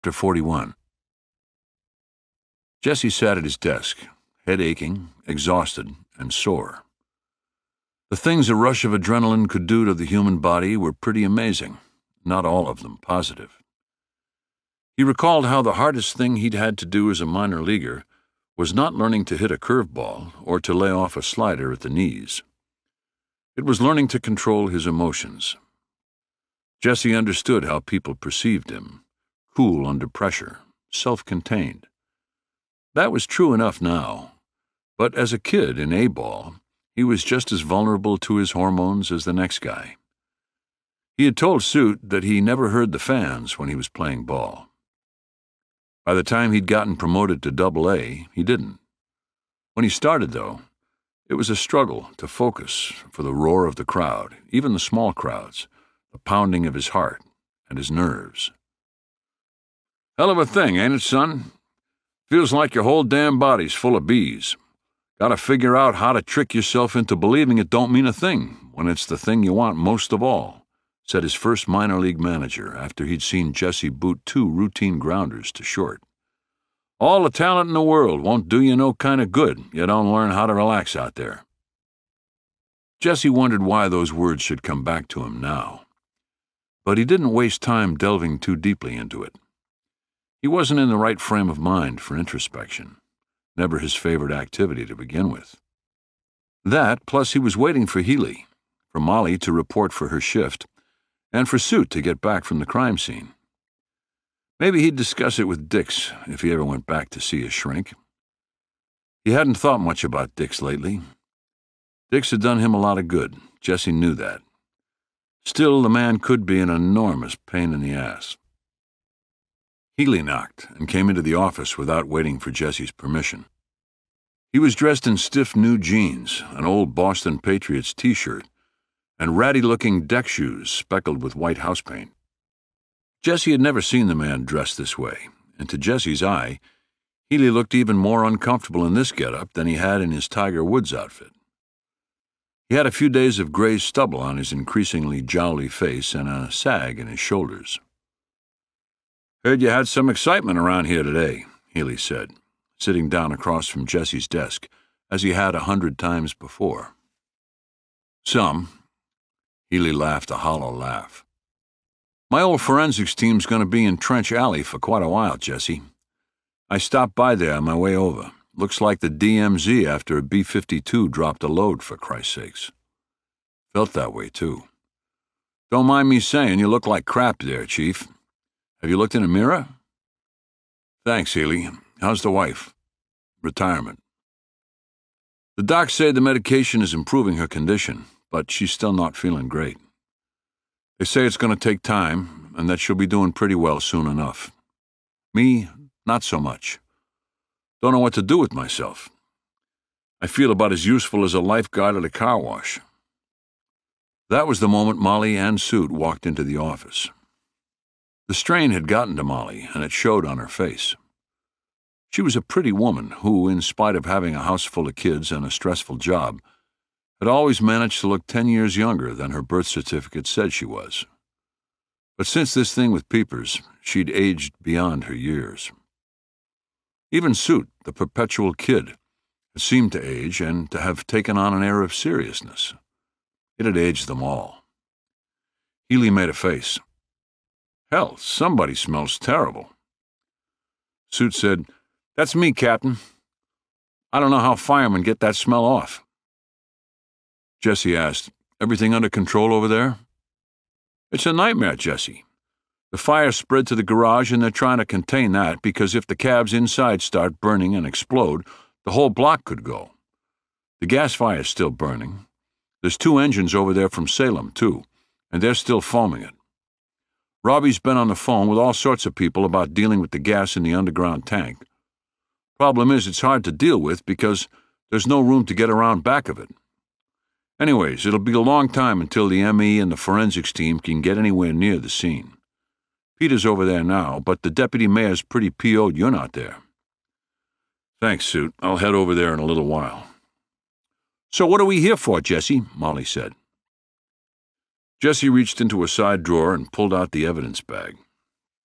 Chapter 41. Jesse sat at his desk, head aching, exhausted, and sore. The things a rush of adrenaline could do to the human body were pretty amazing, not all of them positive. He recalled how the hardest thing he'd had to do as a minor leaguer was not learning to hit a curveball or to lay off a slider at the knees. It was learning to control his emotions. Jesse understood how people perceived him, cool under pressure, self-contained. That was true enough now, but as a kid in A-ball, he was just as vulnerable to his hormones as the next guy. He had told Suit that he never heard the fans when he was playing ball. By the time he'd gotten promoted to Double-A, he didn't. When he started, though, it was a struggle to focus for the roar of the crowd, even the small crowds, the pounding of his heart and his nerves. "Hell of a thing, ain't it, son? Feels like your whole damn body's full of bees. Gotta figure out how to trick yourself into believing it don't mean a thing when it's the thing you want most of all," said his first minor league manager after he'd seen Jesse boot 2 routine grounders to short. "All the talent in the world won't do you no kind of good. You don't learn how to relax out there." Jesse wondered why those words should come back to him now. But he didn't waste time delving too deeply into it. He wasn't in the right frame of mind for introspection, never his favorite activity to begin with. That, plus he was waiting for Healy, for Molly to report for her shift, and for Suit to get back from the crime scene. Maybe he'd discuss it with Dix if he ever went back to see his shrink. He hadn't thought much about Dix lately. Dix had done him a lot of good. Jesse knew that. Still, the man could be an enormous pain in the ass. Healy knocked and came into the office without waiting for Jesse's permission. He was dressed in stiff new jeans, an old Boston Patriots t-shirt, and ratty-looking deck shoes speckled with white house paint. Jesse had never seen the man dressed this way, and to Jesse's eye, Healy looked even more uncomfortable in this getup than he had in his Tiger Woods outfit. He had a few days of gray stubble on his increasingly jowly face and a sag in his shoulders. "Heard you had some excitement around here today," Healy said, sitting down across from Jesse's desk, as he had 100 times before. "Some." Healy laughed a hollow laugh. "My old forensics team's going to be in Trench Alley for quite a while, Jesse. I stopped by there on my way over. Looks like the DMZ after a B-52 dropped a load, for Christ's sakes." "Felt that way, too." "Don't mind me saying you look like crap there, Chief. Have you looked in a mirror?" "Thanks, Healy. How's the wife?" "Retirement." "The docs say the medication is improving her condition, but she's still not feeling great. They say it's going to take time, and that she'll be doing pretty well soon enough. Me, not so much. Don't know what to do with myself. I feel about as useful as a lifeguard at a car wash." That was the moment Molly and Suit walked into the office. The strain had gotten to Molly, and it showed on her face. She was a pretty woman who, in spite of having a house full of kids and a stressful job, had always managed to look 10 years younger than her birth certificate said she was. But since this thing with Peepers, she'd aged beyond her years. Even Suit, the perpetual kid, had seemed to age and to have taken on an air of seriousness. It had aged them all. Healy made a face. "Hell, somebody smells terrible." Suit said, "That's me, Captain. I don't know how firemen get that smell off." Jesse asked, "Everything under control over there?" "It's a nightmare, Jesse. The fire spread to the garage and they're trying to contain that because if the cabs inside start burning and explode, the whole block could go. The gas fire's still burning. There's 2 engines over there from Salem, too, and they're still foaming it. Robbie's been on the phone with all sorts of people about dealing with the gas in the underground tank. Problem is, it's hard to deal with because there's no room to get around back of it. Anyways, it'll be a long time until the ME and the forensics team can get anywhere near the scene. Peter's over there now, but the deputy mayor's pretty PO'd you're not there." "Thanks, Suit. I'll head over there in a little while." "So what are we here for, Jesse?" Molly said. Jesse reached into a side drawer and pulled out the evidence bag.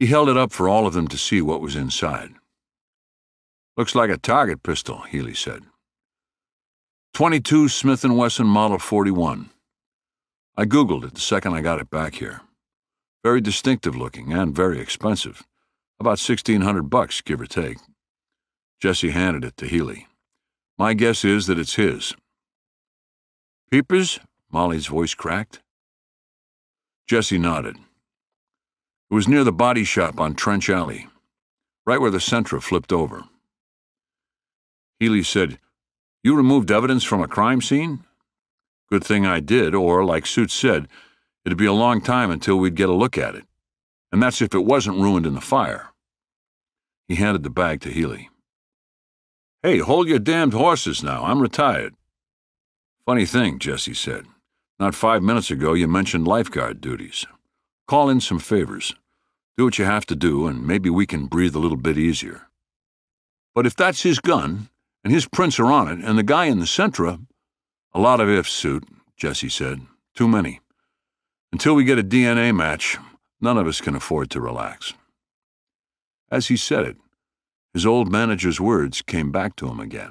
He held it up for all of them to see what was inside. "Looks like a target pistol," Healy said. "22 Smith & Wesson Model 41. I Googled it the second I got it back here. Very distinctive looking and very expensive. About $1,600, give or take." Jesse handed it to Healy. "My guess is that it's his." "Peepers?" Molly's voice cracked. Jesse nodded. "It was near the body shop on Trench Alley, right where the Sentra flipped over." Healy said, "You removed evidence from a crime scene?" "Good thing I did, or, like Suits said, it'd be a long time until we'd get a look at it. And that's if it wasn't ruined in the fire." He handed the bag to Healy. "Hey, hold your damned horses now. I'm retired." "Funny thing," Jesse said. "Not 5 minutes ago you mentioned lifeguard duties. Call in some favors. Do what you have to do, and maybe we can breathe a little bit easier." "But if that's his gun, and his prints are on it, and the guy in the Sentra—" "A lot of ifs, Suit," Jesse said. "Too many. Until we get a DNA match, none of us can afford to relax." As he said it, his old manager's words came back to him again.